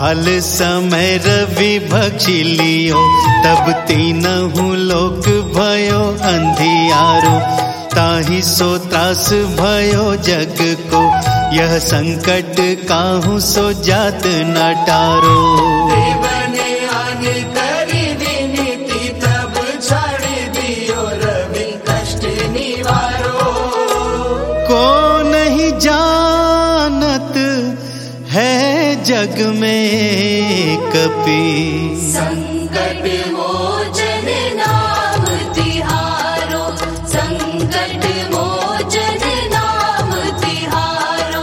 बाल समय रवि भक्षी लियो, तब तीनहु लोक भयो अंधियारो। ताहि सो त्रास भयो जग को, यह संकट काहू सो जात न टारो। देवने आने करी विनती, तब छाड़ दियो रवि कष्ट निवारो। को नहीं जानत है जग में कपि, संकट मोचन नाम तिहारो, संकट मोचन नाम तिहारो।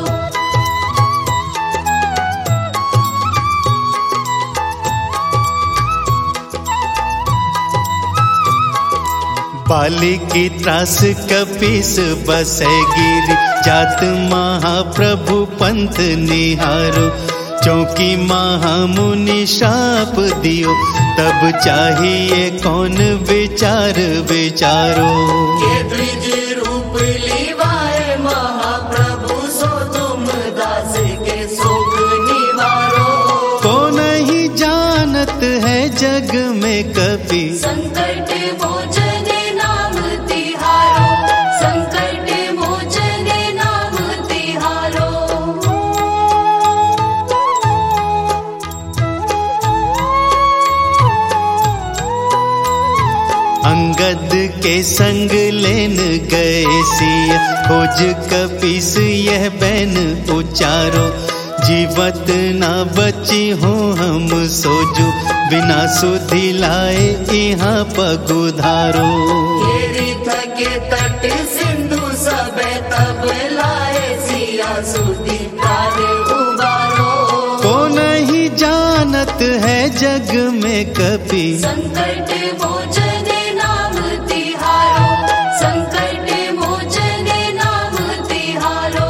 बाली की त्रास कपीस बसै गिरि, जात महाप्रभु पंथ निहारो। चौकी महामुनि शाप दियो, तब चाहिए कौन विचार विचारो। ये द्विज रूप लिवाए महाप्रभु, सो तुम दास के शोक निवारो। को नहीं जानत है जग में कपि, संकट मोचन नाम तिहारो, संकट मोचन नाम तिहारो। अंगद के संग लेन गए सिय, खोज कपीस यह बैन उचारो। जीवत ना बची हो हम सोजू, बिना सुधि लाए यहाँ पगुधारो। घेरी थके तट सिंधु सबे, तब लाए सिया सुधि प्राण उबारो। को नहीं जानत है जग में कपि, संकट मोचन नाम तिहारो, संकट मोचन नाम तिहारो।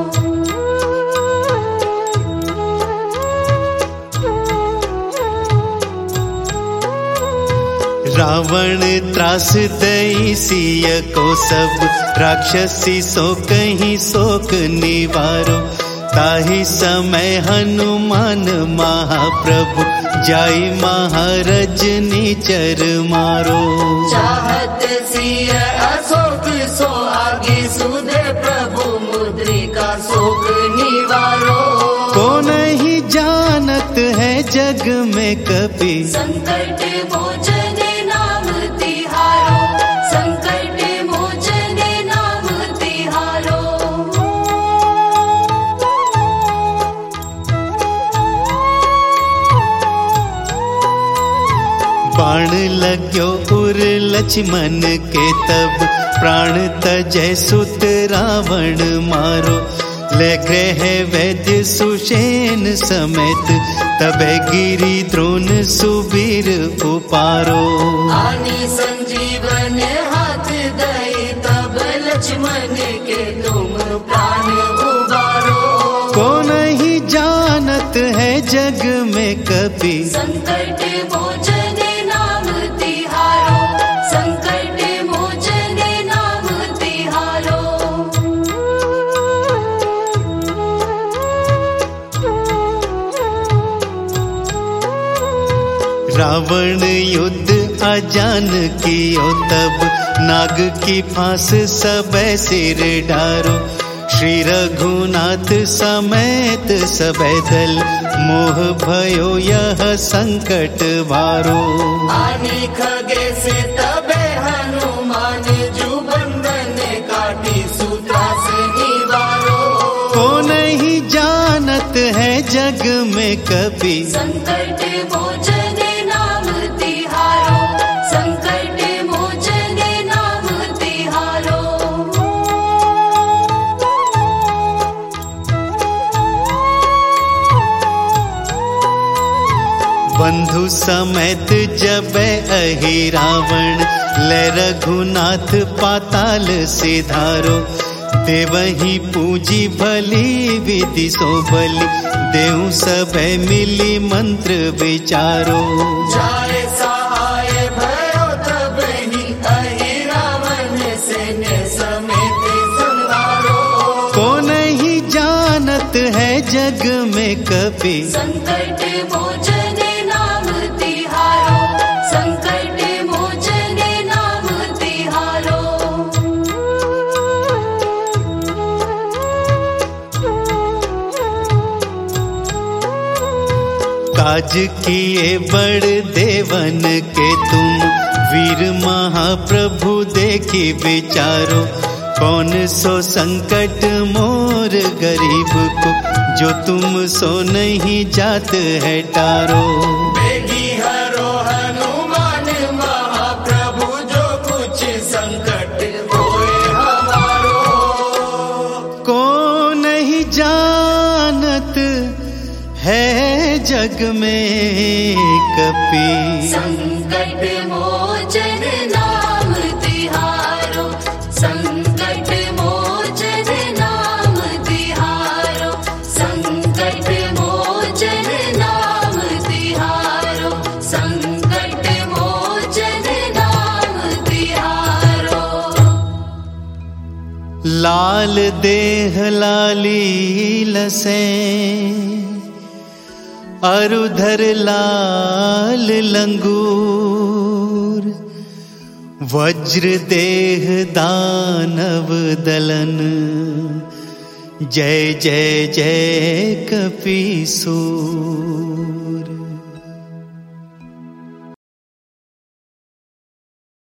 रावण त्रास दई सिय को, सब राक्षसी सो कहीं शोक निवारो। ताहि समय हनुमान महाप्रभु, जाई महारज नीचर मारो। चाहत सिय अशोक सो आगे, सुधे प्रभु मुद्रिका शोक निवारो। को नहीं जानत है जग में कपि, संकट मोचन नाम तिहारो, संकट मोचन नाम तिहारो। बाण लाग्यो उर लक्ष्मण के, तब प्राण तजै सुत रावण मारो। ले ग्रह वैद्य सुषेण समेत, तबे गिरि द्रोण सुबीर उपारो। आनी संजीवन हाथ दई, तब लक्ष्मण के तुम प्राण उबारो। को नहीं जानत है जग में कपि, संकट मोचन नाम तिहारो, संकट मोचन नाम तिहारो। रावण युद्ध अजान कियो, तब नाग की फांस सबे सिर डारो। श्री रघुनाथ समेत सबे दल, मोह भयो यह संकट भारो। आनी खगे से तबे हनुमान, जू बंधन काटी सूत्रास निवारो। को नहीं जानत है जग में कपि, संकट मोचन नाम तिहारो, संकट मोचन नाम तिहारो। बंधु समेत जबै अहि रावण, ले रघुनाथ पाताल सिधारो। देवही पूजी भली विधि सो बलि, देहु सभै मिली मंत्र विचारो। जाय सहाय भयो तब ही, अहि रावण सेने समेत संहारो। को नहीं जानत है जग जग में कपि। संकट मोचन नाम तिहारो, संकट मोचन नाम तिहारो। काज किए बड़ देवन के तुम, वीर महाप्रभु देखी विचारो। कौन सो संकट मोर गरीब को, जो तुम सो नहीं जात है टारो। बेगी हरो हनुमान महाप्रभु, जो कुछ संकट होए हमारो। को नहीं जानत है जग में कपि। संकट मोचन नाम तिहारो, संकट मोचन नाम तिहारो, संकट मोचन नाम तिहारो, संकट मोचन नाम तिहारो। लाल देह लाली लसे, अरुधर लाल लंगूर। वज्र देह दानव दलन, जय जय जय कपीसूर।